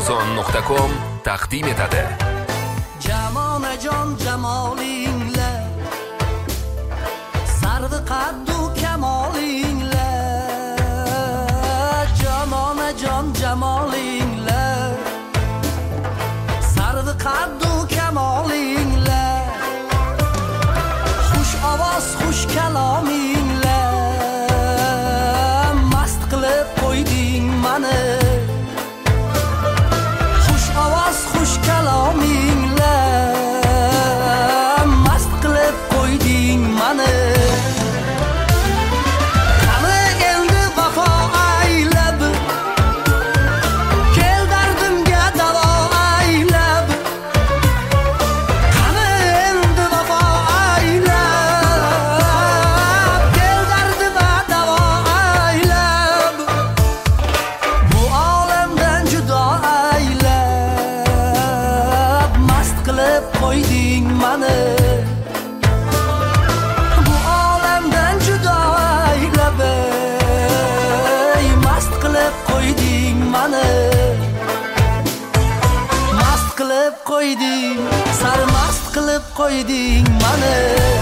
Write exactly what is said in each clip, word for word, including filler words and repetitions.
oson nuqta com taqdim etadi. Jamonajon jamolingla, sarvi qaddu kamolingla, jamonajon jamolingla, sarvi qaddu kamolingla, xush ovoz xush kalomingla, mast qilib qo'yding mani. Xush ovoz xush kalomingla, mast qilib qo'yding mani. Qani endi vafo aylab, kel dardimga davo aylab. Qani endi vafo aylab, kel dardimga davo aylab. Bu olamdan judo aylab, mast qilib qo'yding mani. Bu olamdan judo aylab, mast qilib qo'yding mani. Mast qilib qo'yding, sarmast qilib qo'yding mani.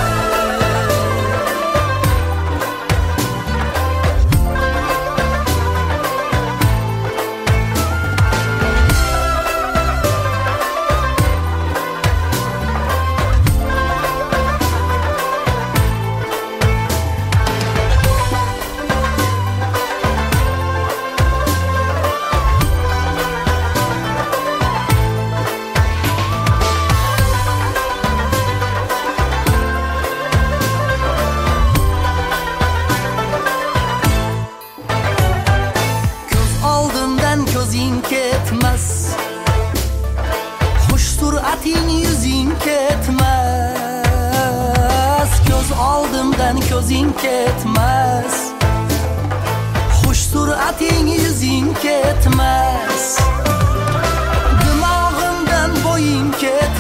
Ko'z oldimdan ko'zing ketmas, xush surating yuzing ketmas. Ko'z oldimdan ko'zing ketmas, xush surating yuzing ketmas. Dimog'imdan bo'ying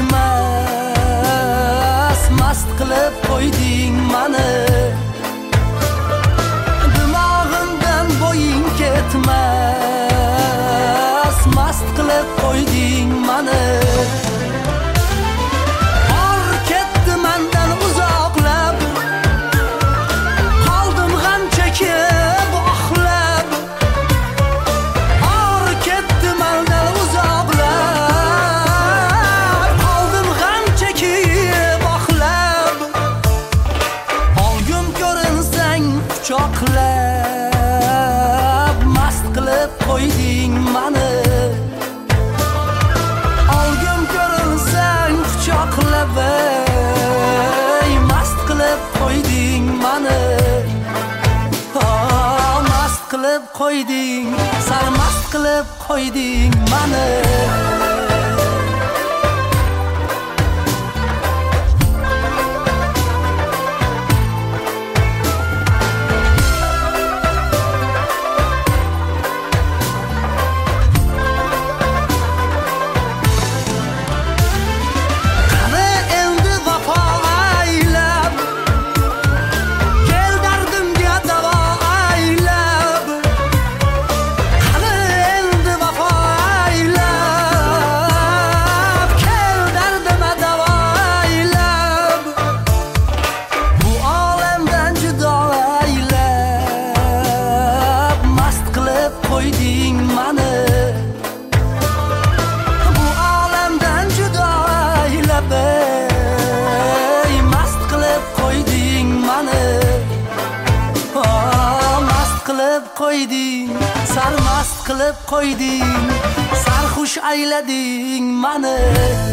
ketmas, mast qilib qo'yding mani. Dimog'imdan bo'ying ketmas, mast qilib qo'yding mani. Or ketdi mendan uzoqlab, qoldim g'am chekib oxlab. Or ketdi mendan uzoqlab, qoldim g'am chekib oxlab. Olgum ko'rinsang quchoqlab, mast qilib qo'yding mani. Olgum ko'rinsang quchoqlab, mast qilib qo'yding mani. Oh, mast qilib qo'yding, sarmast qilib qo'yding mani. Qani endi vafo aylab, kel dardimga davo aylab. Qani endi vafo aylab, kel dardimga davo aylab. Bu olamdan judo aylab, mast qilib qo'yding mani. Bu olamdan judo aylab, mast qilib qo'yding mani. Oh, mast qilib qo'yding, sarmast qilib qo'yding, sarxush aylading mani.